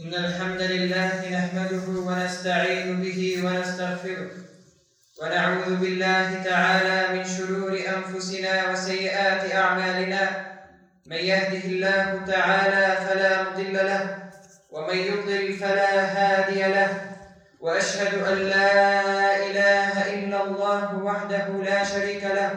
إن الحمد لله نحمده ونستعين به ونستغفره ونعوذ بالله تعالى من شرور أنفسنا وسيئات أعمالنا. من يهده الله تعالى فلا مضل له ومن يضلل فلا هادي له، وأشهد أن لا إله إلا الله وحده لا شريك له،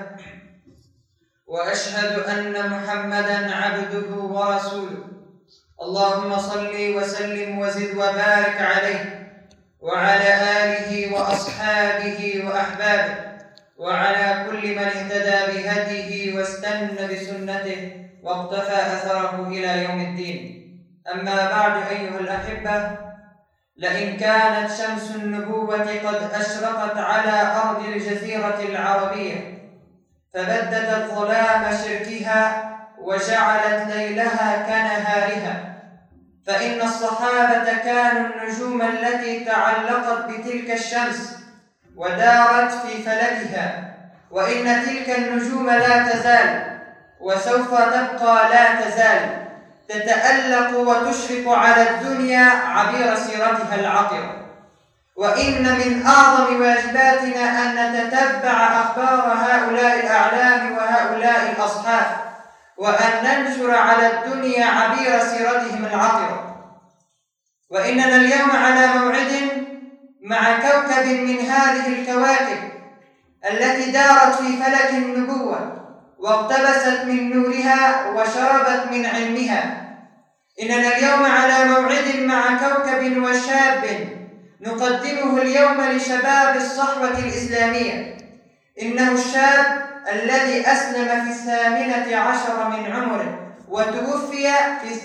وأشهد أن محمدًا عبده ورسوله. اللهم صل وسلم وزد وبارك عليه وعلى آله وأصحابه وأحبابه وعلى كل من اهتدى بهديه واستنى بسنته واقتفى أثره إلى يوم الدين. أما بعد أيها الأحبة، لئن كانت شمس النبوة قد أشرقت على أرض الجزيرة العربية فبددت ظلام شركها وجعلت ليلها كنهارها، فإن الصحابة كانوا النجوم التي تعلقت بتلك الشمس ودارت في فلكها، وإن تلك النجوم لا تزال وسوف تبقى لا تزال تتألق وتشرق على الدنيا عبير سيرتها العطرة. وإن من أعظم واجباتنا أن نتتبع أخبار هؤلاء الأعلام وهؤلاء الأصحاب، وأن ننشر على الدنيا عبير سيرتهم العطرة. وإننا اليوم على موعد مع كوكب من هذه الكواكب التي دارت في فلك النبوة واقتبست من نورها وشربت من علمها. إننا اليوم على موعد مع كوكب وشاب نقدمه اليوم لشباب الصحوة الإسلامية. إنه الشاب الذي أسلم في 18 من عمره وتوفي في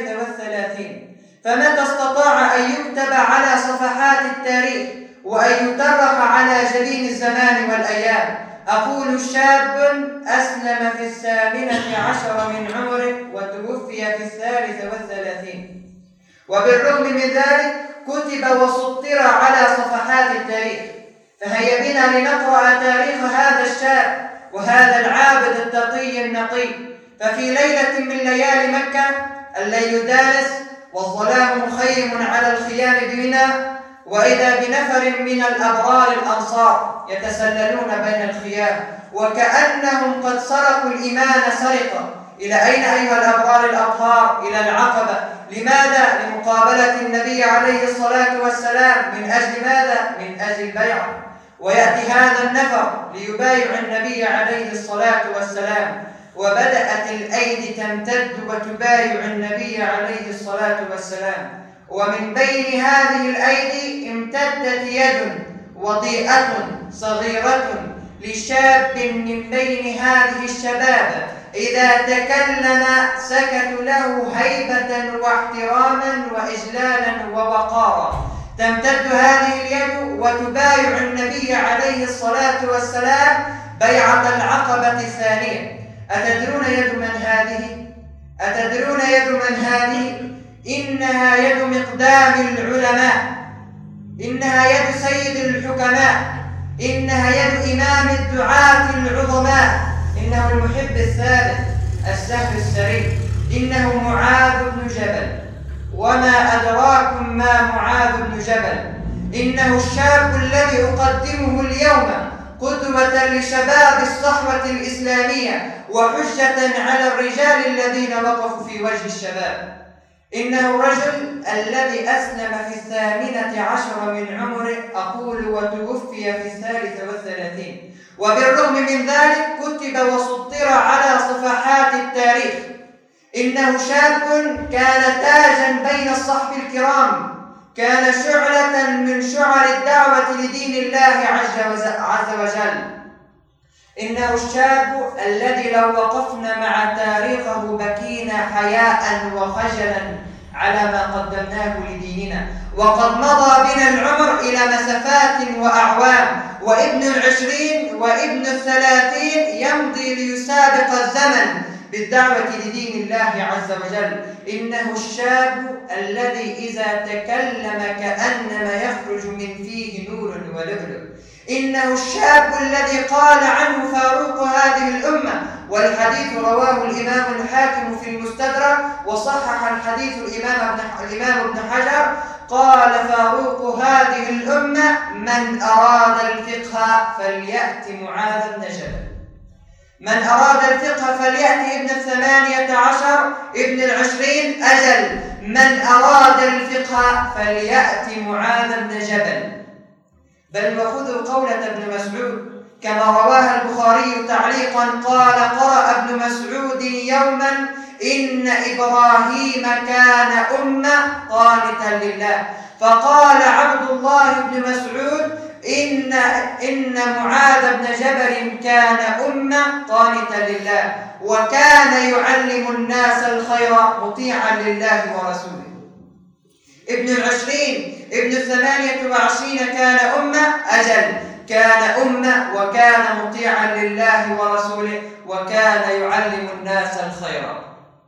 33، فمتى استطاع أن يكتب على صفحات التاريخ وأن يترخ على جبين الزمان والأيام؟ أقول شاب أسلم في 18 من عمره وتوفي في 33، وبالرغم من ذلك كتب وسطر على صفحات التاريخ. فهيا بنا لنقرأ تاريخ هذا الشاب وهذا العابد التقي النقي. ففي ليلة من ليالي مكة الليل دارس والظلام مخيم على الخيام بمنى، وإذا بنفر من الأبرار الأنصار يتسللون بين الخيام وكأنهم قد سرقوا الإيمان سرقة. إلى أين أيها الأبرار الأطهار؟ إلى العقبة. لماذا؟ لمقابلة النبي عليه الصلاة والسلام. من أجل ماذا؟ من أجل البيعة. ويأتي هذا النفر ليبايع النبي عليه الصلاة والسلام، وبدأت الأيدي تمتد وتبايع النبي عليه الصلاة والسلام، ومن بين هذه الأيدي امتدت يد وضيئة صغيرة لشاب من بين هذه الشباب، إذا تكلم سكتوا له هيبة واحتراما وإجلالا ووقارا. تمتد هذه اليد وتبايع النبي عليه الصلاة والسلام بيعة العقبة الثانية. أتدرون يد من هذه؟ أتدرون يد من هذه؟ إنها يد مقدام العلماء، إنها يد سيد الحكماء، إنها يد إمام الدعاة العظماء، إنه المحب الثابت السهل السري، إنه معاذ بن جبل. وما أدراكم ما معاذ بن جبل؟ إنه الشاب الذي أقدمه اليوم قدوة لشباب الصحوة الإسلامية وحجة على الرجال الذين وقفوا في وجه الشباب. إنه الرجل الذي أسلم في 18 من عمره، أقول وتوفي في 33، وبالرغم من ذلك كتب وسطر على صفحات التاريخ. إنه شاب كان تاجا بين الصحب الكرام، كان شعلة من شعل الدعوة لدين الله عز وجل. إنه الشاب الذي لو وقفنا مع تاريخه بكينا حياء وخجلا على ما قدمناه لديننا. وقد مضى بنا العمر إلى مسافات وأعوام، وابن 20 وابن 30 يمضي ليسابق الزمن بالدعوة لدين الله عز وجل. إنه الشاب الذي إذا تكلم كأنما يخرج من فيه نور ولؤلؤ. إنه الشاب الذي قال عنه فاروق هذه الأمة والحديث رواه الإمام الحاكم في المستدرك، وصحح الحديث الإمام ابن حجر. قال فاروق هذه الأمة: من أراد الفقه فليأت معاذ بن جبل. من أراد الفقه فليأتي ابن 18 ابن 20. أجل، من أراد الفقه فليأتي معاذ بن جبل. بل وخذوا قولة ابن مسعود كما رواها البخاري تعليقا، قال: قرأ ابن مسعود يوما: إن إبراهيم كان أمة قانتا لله. فقال عبد الله بن مسعود: إن معاذ بن جبل كان أمة قانتا لله، وكان يعلم الناس الخير مطيعا لله ورسوله. ابن 20 ابن 28 كان أمة. أجل، كان أمة وكان مطيعا لله ورسوله، وكان يعلم الناس الخير.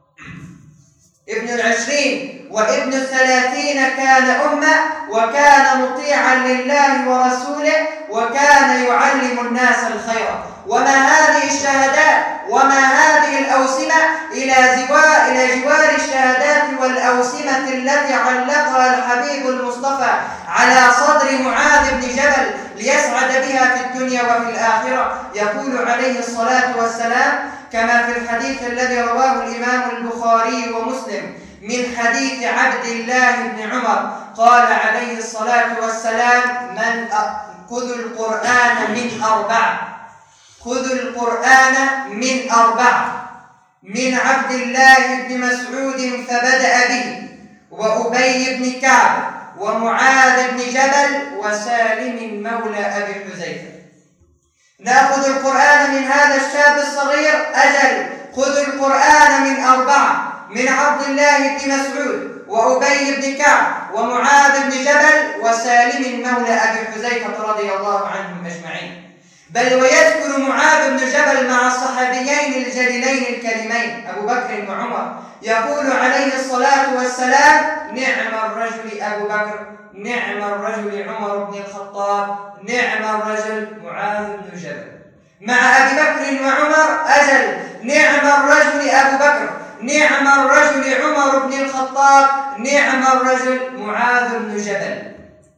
ابن 20 وابن 30 كان أمة وكان مطيعا لله ورسوله، وكان يعلم الناس الخير. وما هذه الشهادات وما هذه الأوسمة إلى جوار الشهادات والأوسمة التي علقها الحبيب المصطفى على صدر معاذ بن جبل ليسعد بها في الدنيا وفي الآخرة. يقول عليه الصلاة والسلام كما في الحديث الذي رواه الإمام البخاري ومسلم من حديث عبد الله بن عمر، قال عليه الصلاة والسلام: خذوا القرآن من 4. خذوا القرآن من 4: من عبد الله بن مسعود فبدأ به، وأبي بن كعب، ومعاذ بن جبل، وسالم مولى أبي حذيفة. نأخذ القرآن من هذا الشاب الصغير. أجل، خذوا القرآن من 4: من عبد الله بن مسعود، وأبي بن كعب، ومعاذ بن جبل، وسالم مولى أبي حذيفة رضي الله عنهم أجمعين. بل ويذكر معاذ بن جبل مع الصحابيين الجليلين الكريمين أبو بكر وعمر، يقول عليه الصلاة والسلام: نعم الرجل أبو بكر، نعم الرجل عمر بن الخطاب، نعم الرجل معاذ بن جبل. مع أبي بكر وعمر. أجل، نعم الرجل أبو بكر، نعم الرجل عمر بن الخطاب، نعم الرجل معاذ بن جبل.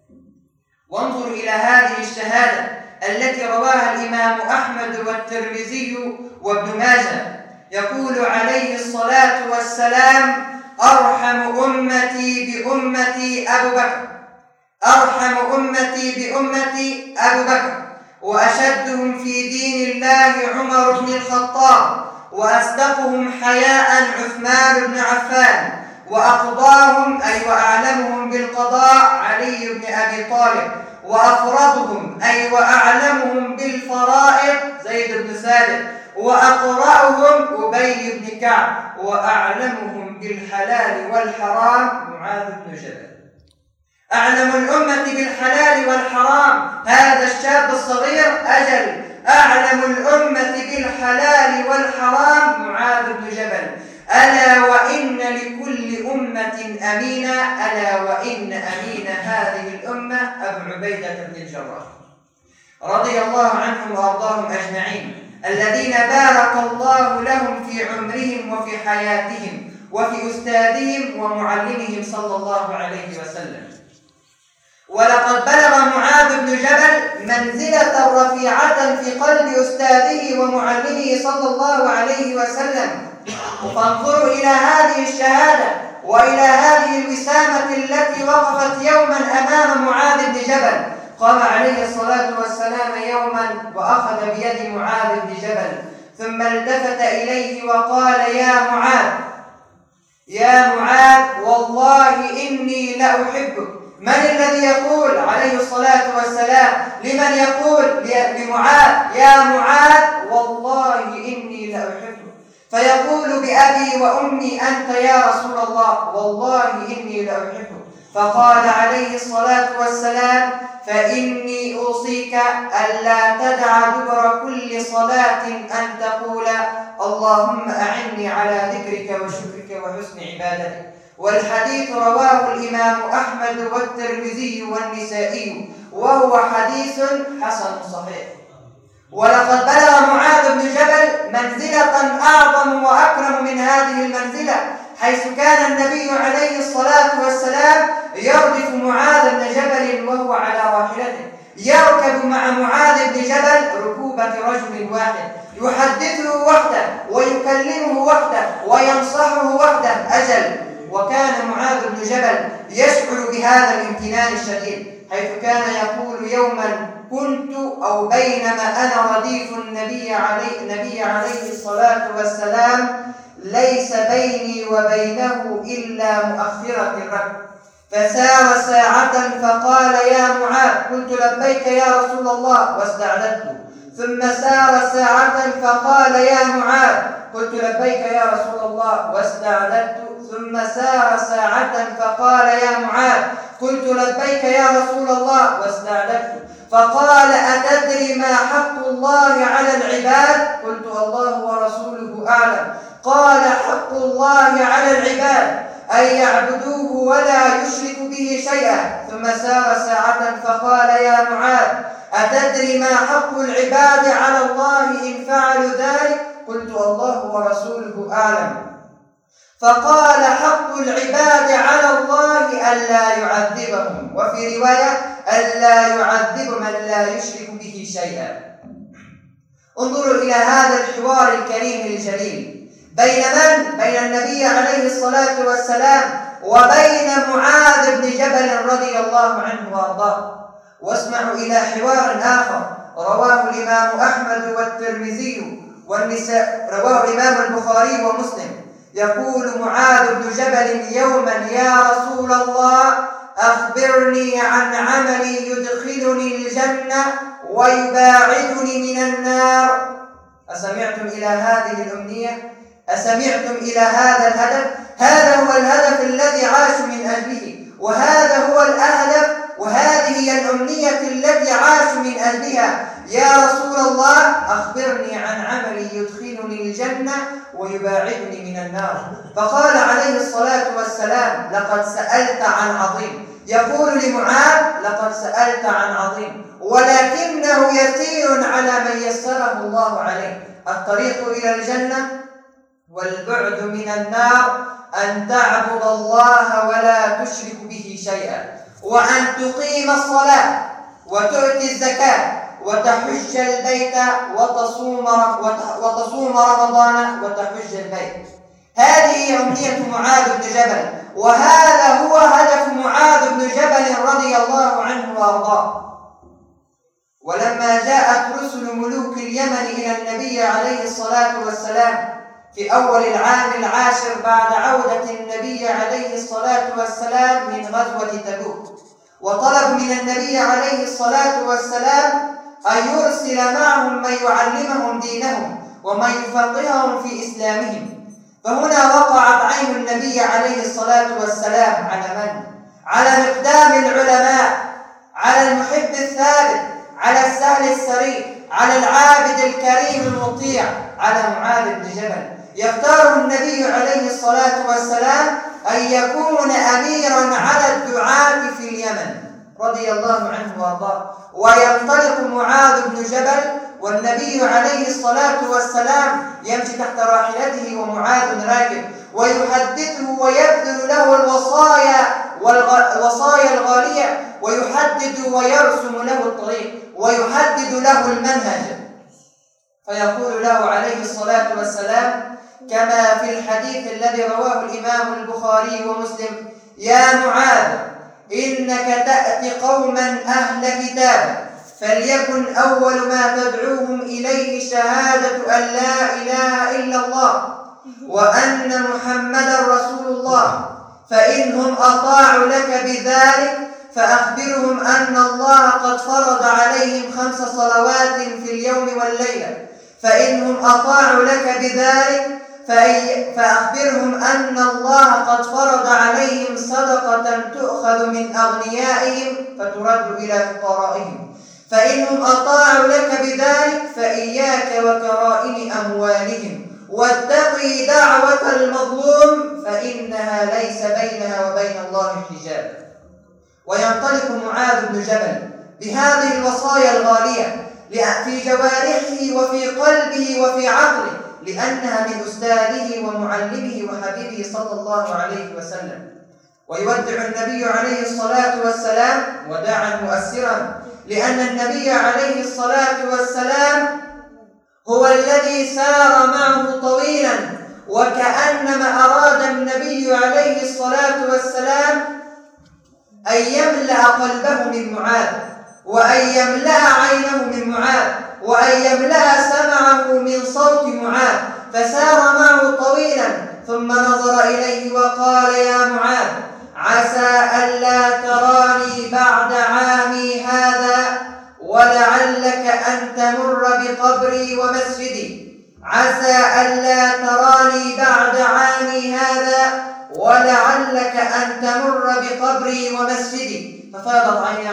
وانظر إلى هذه الشهادة التي رواها الإمام أحمد والترمذي وابن ماجه. يقول عليه الصلاة والسلام: أرحم أمتي بأمتي أبو بكر، أرحم أمتي بأمتي أبو بكر، وأشدهم في دين الله عمر بن الخطاب، وأصدقهم حياء عثمان بن عفان، وأقضاهم أي وأعلمهم بالقضاء علي بن أبي طالب، وأفرضهم أي وأعلمهم بالفرائض زيد بن ثابت، وأقرأهم أبي بن كعب، وأعلمهم بالحلال والحرام معاذ بن جبل. أعلم الأمة بالحلال والحرام هذا الشاب الصغير. أجل، أعلم الأمة بالحلال والحرام معاذ بن جبل. ألا وإن لكل أمة أمينا، ألا وإن أمين هذه الأمة أبو عبيدة بن الجراح رضي الله عنهم وأرضاهم أجمعين، الذين بارك الله لهم في عمرهم وفي حياتهم وفي أستاذهم ومعلمهم صلى الله عليه وسلم. ولقد بلغ معاذ بن جبل منزلة رفيعة في قلب أستاذه ومعلمه صلى الله عليه وسلم. فانظروا إلى هذه الشهادة وإلى هذه الوسامة التي وقفت يوما أمام معاذ بن جبل. قام عليه الصلاة والسلام يوما وأخذ بيد معاذ بن جبل، ثم التفت إليه وقال: يا معاذ، يا معاذ، والله إني لأحبك. من الذي يقول عليه الصلاة والسلام لمن يقول لمعاذ: يا معاذ، والله إني لأحبك؟ فيقول بأبي وأمي أنت يا رسول الله، والله إني لأحبك. فقال عليه الصلاة والسلام: فإني أوصيك ألا تدع دبر كل صلاة أن تقول: اللهم أعني على ذكرك وشكرك وحسن عبادتك. والحديث رواه الإمام أحمد والترمذي والنسائي، وهو حديث حسن صحيح. ولقد بلغ معاذ بن جبل منزلة أعظم وأكرم من هذه المنزلة، حيث كان النبي عليه الصلاة والسلام يردف معاذ بن جبل وهو على راحلته، يركب مع معاذ بن جبل ركوبة رجل واحد، يحدثه وحده ويكلمه وحده وينصحه وحده. أجل وكان معاذ بن جبل يشعر بهذا الامتنان الشديد، حيث كان يقول يوما: كنت أو بينما أنا رديف النبي عليه الصلاة والسلام ليس بيني وبينه إلا مؤخرة الركب، فسار ساعة فقال: يا معاذ. قلت: لبيك يا رسول الله، واستعددت. ثم سار ساعة فقال: يا معاذ. قلت: لبيك يا رسول الله، واستعددت. ثم سار ساعة فقال: يا معاذ. قلت: لبيك يا رسول الله، واستعددت. فقال: أتدري ما حق الله على العباد؟ قلت: الله ورسوله أعلم. قال: حق الله على العباد أن يعبدوه ولا يشرك به شيئا. ثم سار ساعة فقال: يا معاذ، أتدري ما حق العباد على الله إن فعلوا ذلك؟ قلت: الله ورسوله أعلم. فقال: حق العباد على الله ألا يعذبهم، وفي رواية: ألا يعذب من لا يشرك به شيئا. انظروا إلى هذا الحوار الكريم الجليل بين من؟ بين النبي عليه الصلاة والسلام وبين معاذ بن جبل رضي الله عنه وارضاه. واسمعوا إلى حوار آخر رواه الإمام أحمد والترمذي والنساء، رواه الإمام البخاري ومسلم. يقول معاذ بن جبل يوما: يا رسول الله، أخبرني عن عمل يدخلني الجنة ويباعدني من النار. أسمعتم إلى هذه الأمنية؟ أسمعتم إلى هذا الهدف؟ هذا هو الهدف الذي عاشوا من أجله، وهذا هو الأهدف، وهذه هي الأمنية التي عاشوا من أجلها. يا رسول الله، أخبرني عن عمل يدخلني الجنة ويباعدني من النار. فقال عليه الصلاة والسلام: لقد سألت عن عظيم. يقول لمعاذ: لقد سألت عن عظيم، ولكنه يسير على من يسره الله عليه. الطريق إلى الجنة والبعد من النار أن تعبد الله ولا تشرك به شيئا، وأن تقيم الصلاة وتؤتي الزكاة وتحج البيت وتصوم رمضان وتحج البيت. هذه أمنية معاذ بن جبل، وهذا هو هدف معاذ بن جبل رضي الله عنه وارضاه. ولما جاءت رسل ملوك اليمن إلى النبي عليه الصلاة والسلام في أول العام العاشر بعد عودة النبي عليه الصلاة والسلام من غزوة تبوك، وطلب من النبي عليه الصلاة والسلام أن يرسل معهم من يعلمهم دينهم ومن يفقههم في إسلامهم. فهنا وقعت عين النبي عليه الصلاة والسلام على من؟ على مقدام العلماء، على المحب الثابت، على السهل السري، على العابد الكريم المطيع، على معاذ بن جبل. يختاره النبي عليه الصلاة والسلام أن يكون أميرا على الدعاة في اليمن رضي الله عنه وارضاه. وينطلق معاذ بن جبل والنبي عليه الصلاة والسلام يمشي تحت راحلته ومعاذ راكب، ويحدثه ويبذل له الوصايا الغالية، ويحدد ويرسم له الطريق ويحدد له المنهج. فيقول له عليه الصلاة والسلام كما في الحديث الذي رواه الإمام البخاري ومسلم: يا معاذ، إنك تأتي قوما أهل كتاب، فليكن أول ما تدعوهم إليه شهادة أن لا إله إلا الله وأن محمدا رسول الله، فإنهم أطاعوا لك بذلك فأخبرهم أن الله قد فرض عليهم 5 صلوات في اليوم والليلة، فإنهم أطاعوا لك بذلك فأخبرهم أن الله قد فرض عليهم صدقة تؤخذ من أغنيائهم فترد إلى فقرائهم، فإنهم أطاعوا لك بذلك فإياك وكرائم أموالهم، واتقي دعوة المظلوم فإنها ليس بينها وبين الله حجاب. وينطلق معاذ بن جبل بهذه الوصايا الغالية في جوارحه وفي قلبه وفي عقله، لأنها من أستاذه ومعلمه وحبيبه صلى الله عليه وسلم. ويودع النبي عليه الصلاة والسلام وداعا مؤثرا، لأن النبي عليه الصلاة والسلام هو الذي سار معه طويلا، وكأنما أراد النبي عليه الصلاة والسلام أن يملأ قلبه من معاذ، وأن يملأ عينه من معاذ، وأن يملأ سمعه من صوت معاذ، فسار معه طويلا ثم نظر إليه وقال: يا معاذ، عسى ألا تراني بعد عامي هذا، ولعلك أن تمر بقبري ومسجدي. عسى ألا تراني بعد عامي هذا، ولعلك أن تمر بقبري ومسجدي. ففاضت عين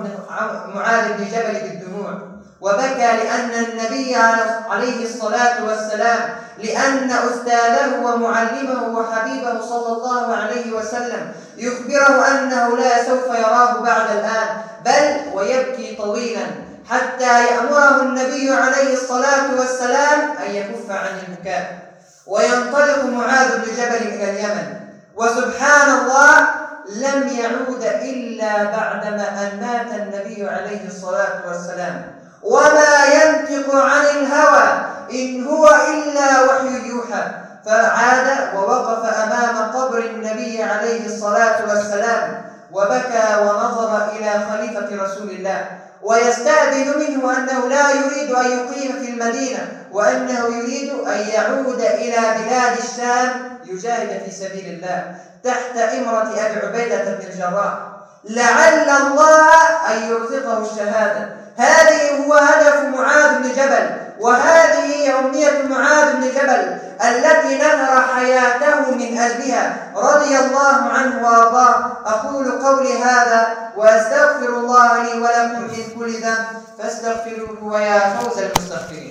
معاذ بن جبل بالدموع، وبكى لأن النبي عليه الصلاة والسلام، لأن أستاذه ومعلمه وحبيبه صلى الله عليه وسلم يخبره أنه لا سوف يراه بعد الآن، بل ويبكي طويلا حتى يأمره النبي عليه الصلاة والسلام أن يكف عن البكاء. وينطلق معاذ بن جبل إلى اليمن، وسبحان الله لم يعود إلا بعدما أن مات النبي عليه الصلاة والسلام، وما ينطق عن الهوى إن هو إلا وحي يوحى. فعاد ووقف أمام قبر النبي عليه الصلاة والسلام، وبكى ونظر إلى خليفة رسول الله، ويستأذن منه أنه لا يريد أن يقيم في المدينة، وأنه يريد أن يعود إلى بلاد الشام يجاهد في سبيل الله تحت إمرة أبي عبيدة بن الجراح، لعل الله أن يرزقه الشهادة. هذه هو هدف معاذ بن جبل، وهذه هي أمنية معاذ بن جبل التي نذر حياته من أجلها رضي الله عنه وأرضاه. أقول قولي هذا وأستغفر الله لي ولكم من كل ذنب فاستغفروه ويا فوز المستغفرين.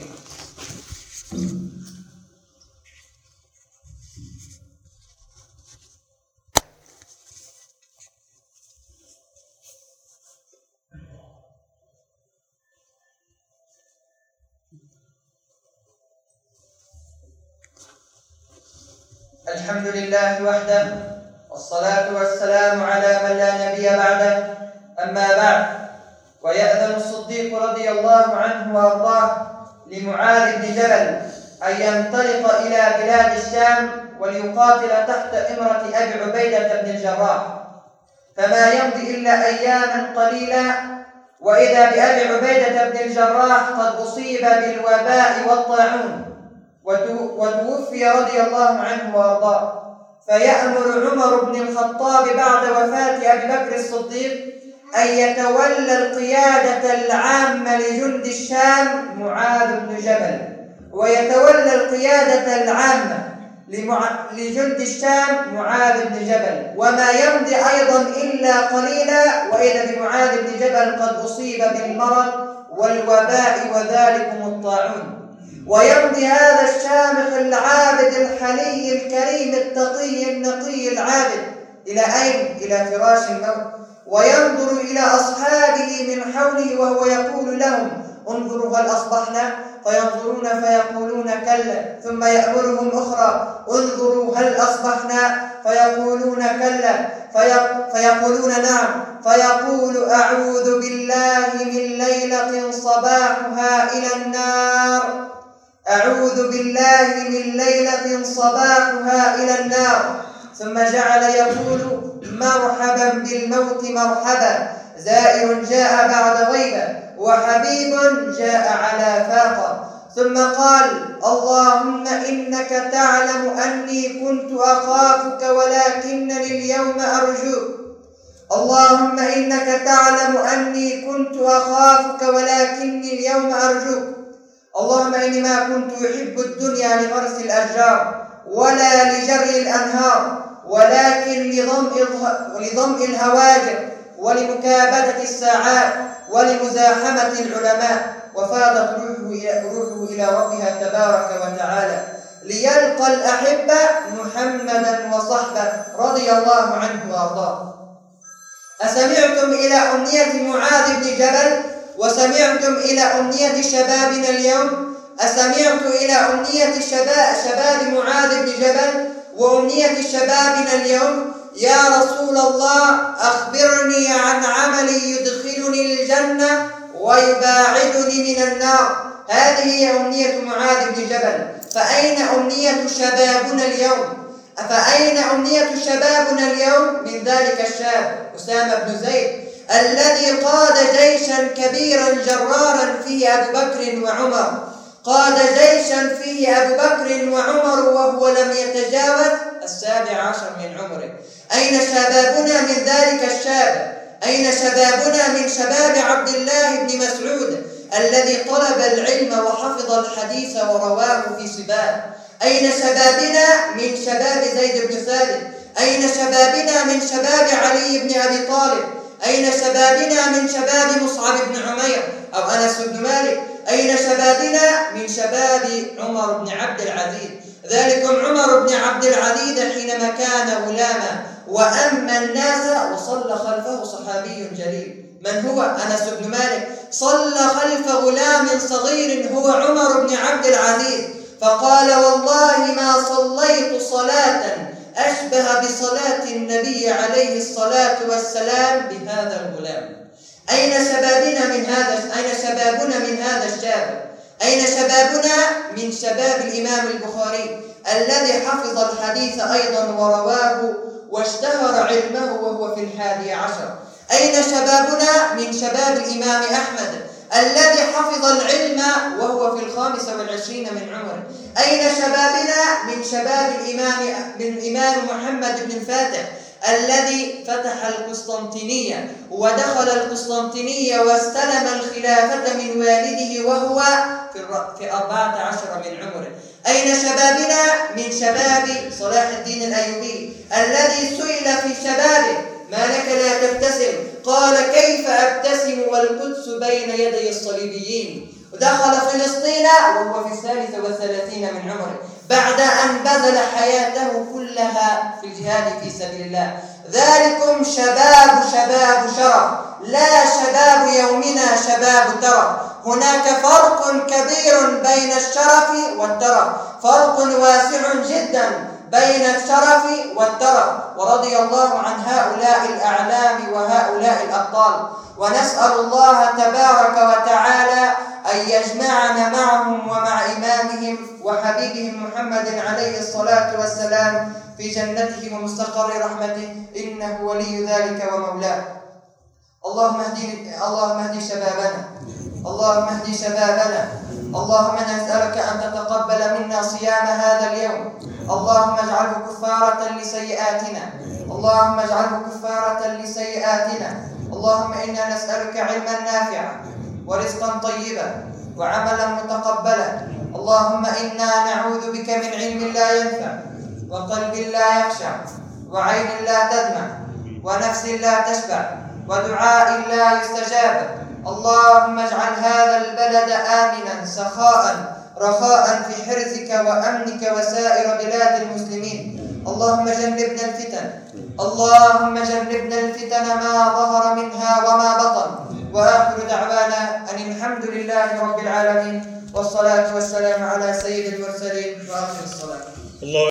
الحمد لله وحده، والصلاة والسلام على من لا نبي بعده. أما بعد، ويأذن الصديق رضي الله عنه وأرضاه لمعاذ بن جبل أن ينطلق إلى بلاد الشام وليقاتل تحت إمرة أبي عبيدة بن الجراح، فما يمضي إلا أياما قليلة وإذا بأبي عبيدة بن الجراح قد أصيب بالوباء والطاعون وتوفي رضي الله عنه وارضاه. فيأمر عمر بن الخطاب بعد وفاة أبي بكر الصديق أن يتولى القيادة العامة لجند الشام معاذ بن جبل، ويتولى القيادة العامة لجند الشام معاذ بن جبل. وما يمضي أيضا إلا قليلا وإذا بمعاذ بن جبل قد أصيب بالمرض والوباء وذلكم الطاعون. ويمضي هذا الشامخ العابد الحلي الكريم التقي النقي العابد إلى أين؟ إلى فراش الموت، وينظر إلى أصحابه من حوله وهو يقول لهم: انظروا هل أصبحنا؟ فينظرون فيقولون كلا، ثم يأمرهم أخرى: انظروا هل أصبحنا؟ فيقولون كلا، فيقولون نعم، فيقول: أعوذ بالله من ليلة صباحها إلى النار، أعوذ بالله من ليلة صباحها إلى النار. ثم جعل يقول: مرحبا بالموت مرحبا، زائر جاء بعد غيبة، وحبيب جاء على فاقة. ثم قال: اللهم إنك تعلم أني كنت أخافك ولكنني اليوم أرجوك، اللهم إنك تعلم أني كنت أخافك ولكني اليوم أرجوك، اللهم إني ما كنت أحب الدنيا لغرس الأشجار ولا لجري الأنهار، ولكن لظمء الهواجر ولمكابدة الساعات ولمزاحمة العلماء. وفاضت روحه إلى ربها تبارك وتعالى ليلقى الأحبة محمدا وصحبه رضي الله عنه وأرضاه. أسمعتم إلى أمنية معاذ بن جبل؟ وسمعتم إلى أمنية شبابنا اليوم؟ أسمعت إلى أمنية شباب معاذ بن جبل وأمنية شبابنا اليوم؟ يا رسول الله أخبرني عن عمل يدخلني الجنة ويباعدني من النار. هذه هي أمنية معاذ بن جبل. فأين أمنية شبابنا اليوم؟ فأين أمنية شبابنا اليوم من ذلك الشاب أسامة بن زيد الذي قاد جيشا كبيرا جرارا فيه أبو بكر وعمر، قاد جيشا فيه أبو بكر وعمر وهو لم يتجاوز 17 من عمره. أين شبابنا من ذلك الشاب؟ أين شبابنا من شباب عبد الله بن مسعود الذي طلب العلم وحفظ الحديث ورواه في سباق؟ أين شبابنا من شباب زيد بن ثابت؟ أين شبابنا من شباب علي بن أبي طالب؟ أين شبابنا من شباب مصعب بن عمير أو أنس بن مالك؟ أين شبابنا من شباب عمر بن عبد العزيز؟ ذلكم عمر بن عبد العزيز حينما كان غلاما وأما الناس وصلى خلفه صحابي جليل. من هو؟ أنس بن مالك. صلى خلف غلام صغير هو عمر بن عبد العزيز، فقال والله ما صليت صلاة أشبه بصلاة النبي عليه الصلاة والسلام بهذا الغلام. أين شبابنا من هذا؟ أين شبابنا من هذا الشاب؟ أين شبابنا من شباب الإمام البخاري الذي حفظ الحديث أيضا ورواه واشتهر علمه وهو في 11؟ أين شبابنا من شباب الإمام أحمد الذي حفظ العلم وهو في 25 من عمره؟ أين شبابنا من شباب الإمام محمد بن الفاتح الذي فتح القسطنطينية ودخل القسطنطينية واستلم الخلافة من والده وهو في 14 من عمره؟ أين شبابنا من شباب صلاح الدين الأيوبي الذي سئل في شبابه ما لك لا تبتسم؟ قال كيف أبتسم والقدس بين يدي الصليبيين؟ ودخل فلسطين وهو في 33 من عمره بعد أن بذل حياته كلها في الجهاد في سبيل الله. ذلكم شباب شرف، لا شباب يومنا شباب ترف. هناك فرق كبير بين الشرف والترف، فرق واسع جدا بين الشرف والترف. ورضي الله عن هؤلاء الأعلام وهؤلاء الأبطال، ونسأل الله تبارك وتعالى أن يجمعنا معهم ومع إمامهم وحبيبهم محمد عليه الصلاة والسلام في جنته ومستقر رحمته، إنه ولي ذلك ومولاه. اللهم اهد شبابنا، اللهم اهد شبابنا. اللهم نسألك أن تتقبل منا صيام هذا اليوم، اللهم اجعله كفارة لسيئاتنا، اللهم اجعله كفارة لسيئاتنا. اللهم إنا نسألك علما نافعا ورزقا طيبا وعملا متقبلا. اللهم إنا نعوذ بك من علم لا ينفع وقلب لا يخشع وعين لا تدمع ونفس لا تشبع ودعاء لا يستجاب. اللهم اجعل هذا البلد آمنا سخاء رخاء في حرزك وأمنك وسائر بلاد المسلمين. اللهم جنبنا الفتن، اللهم جنبنا الفتن ما ظهر منها وما بطن. وآخر دعوانا أن الحمد لله رب العالمين، والصلاة والسلام على سيد المرسلين وآخر الصلاة.